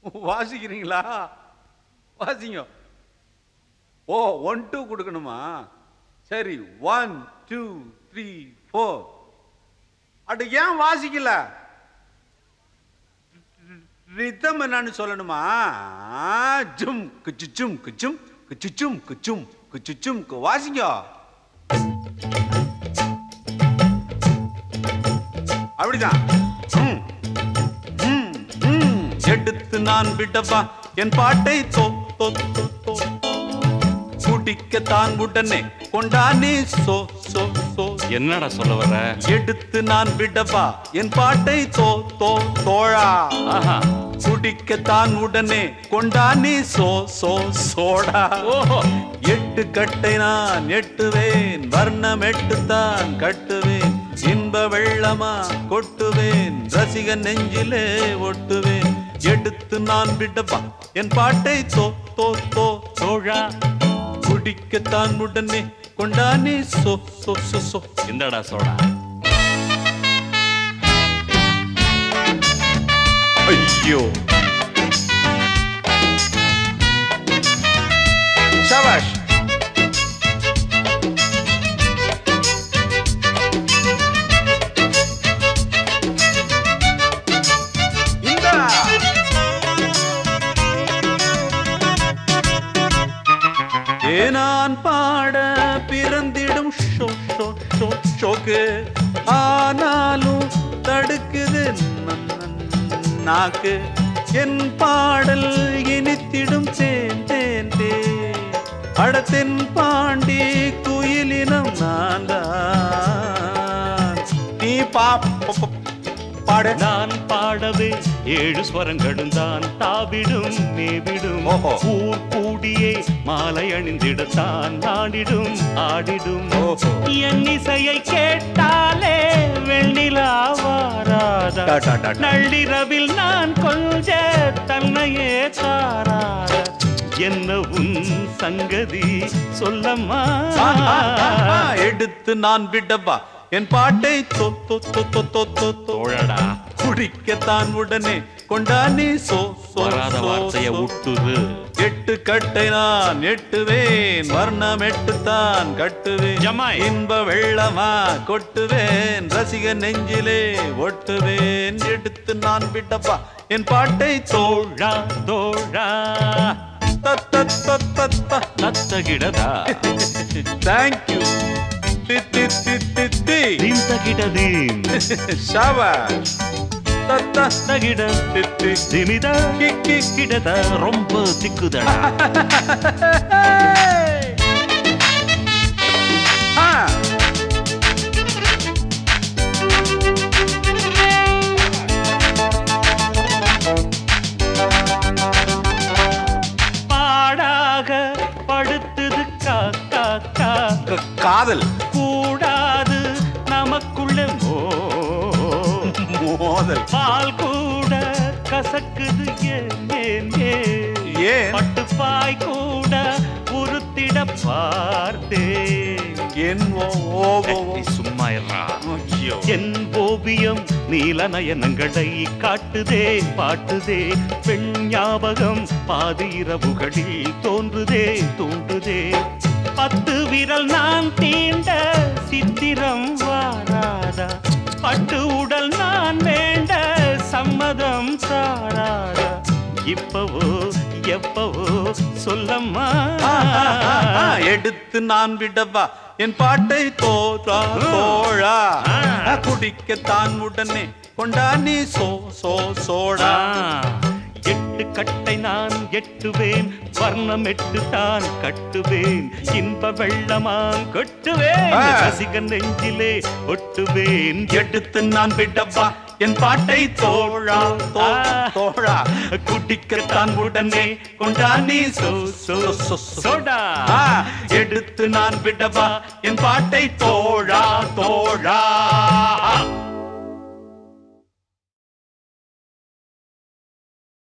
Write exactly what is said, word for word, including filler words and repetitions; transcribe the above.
வாசிக்கிறீங்களா? வாசிங்க. ஓ one two கொடுக்கணுமா? சரி, ஒன் டூ த்ரீ ஃபோர். அடு ஏன் வாசிக்கல? ரிதம் என்னன்னு சொல்லணுமா? ஜும் குச்சுச்சும் குச்சும் குச்சுச்சும் குச்சும் குச்சுச்சும் வாசிங்க. அப்படிதான். எடுத்து நான் விடவா என் பாட்டை தோ தோ தோ தோ குடிக்கத்தான் உடனே கொண்டானே சோ சோ சோ. என்னடா சொல்ல வர? எடுத்து நான் விடவா என் பாட்டை தோ தோ தோழா. ஆஹா, குடிக்கத்தான் உடனே கொண்டானே சோ சோ சோடா. ஓஹோ, எட்டு கட்டை நான் எட்டுவேன், வர்ணம் எட்டுத்தான் கட்டுவேன், இன்ப வெள்ளமா கொட்டுவேன், ரசிகன் நெஞ்சிலே ஒட்டுவேன். எடுத்து நான் விடவா என் பாட்டை தோ தோ தோ சோழா. குடிக்கத்தான் உடனே கொண்டானே சோ சோ சோ சோ. இந்தடா சோடா. ஐயோ ஷாபாஷ். நான் பாட பிறந்திடும் ஷோ ஷோ ஷோ ஷோக்கு, ஆனாலும் தடுக்குது நாக்கு. என் பாடல் இனித்திடும் தேன் தேன் தே. அடத்தென் பாண்டி குயிலினம் நான் தான். நீ பா பாட. நான் பாடவே ஏழு ஸ்வரங்களும் தான் தாவிடும் மேவிடும். ஊர் கூடியே மாலை அணிந்திடத்தான் நாடிடும் ஆடிடும். என் இசையை கேட்டாலே வெண்ணிலா வாராதா? நள்ளிரவில் நான் கொஞ்ச தன்னையே தாராத. என்ன உன் சங்கதி சொல்லம்மா? எடுத்து நான் விடவா என் பாட்டை தோ தோ தோ தோ தோ தோ தோழடா. குடிக்கத்தான் உடனே கொண்டானே சோ சோ. வார்த்தைய விட்டுது. எட்டு கட்டை நான் எட்டுவேன், வர்ணம் எட்டுத்தான் கட்டுவேன், இன்ப வெள்ளமா கொட்டுவேன், ரசிக நெஞ்சிலே ஒட்டுவேன். எடுத்து நான் விடவா என் பாட்டை தோழா தோழா. தத்தகிடதா. தேங்க்யூ. ஷாபாஷ். தத்தகிட திமிதா கிக்கி கிடதா. ரொம்ப திக்குதடா. பாடாக படுத்தது காக்கா கா. காதல் கூடாது நமக்குள்ள மோதல். பால் கூட கசக்குது ஏன் ஏன்? பட்டுப்பாய் கூட உருத்திட பார்த்தே. என் சும்மா என் ஓவியம் நீல நயனங்களை காட்டுதே பாட்டுதே. பெண் ஞாபகம் பாதி இரவுகளில் தோன்றுதே தோன்றுதே. பத்து விரல் நான் தீண்ட சித்திரம் வாராதா? பட்டு உடல் நான் வேண்ட சம்மதம் சாராதா? இப்பவோ எப்பவோ சொல்லம்மா? எடுத்து நான் விடவா என் பாட்டை தோற்றா தோழா. குடிக்கத்தான் உடனே கொண்டானே சோ சோ சோடா. எட்டு கட்டை நான் எட்டுவேன், வர்ணம் எட்டு தான் கட்டுவேன், இன்ப வெள்ளமாம் கொட்டுவேன், ரசிகன் நெஞ்சிலே ஒட்டுவேன். எடுத்து நான் விடவா என் பாட்டை தோழா தோழா. குடிக்கத்தான் உடனே கொண்டானே சோ சோ சோடா. எடுத்து நான் விடவா என் பாட்டை தோழா தோழா.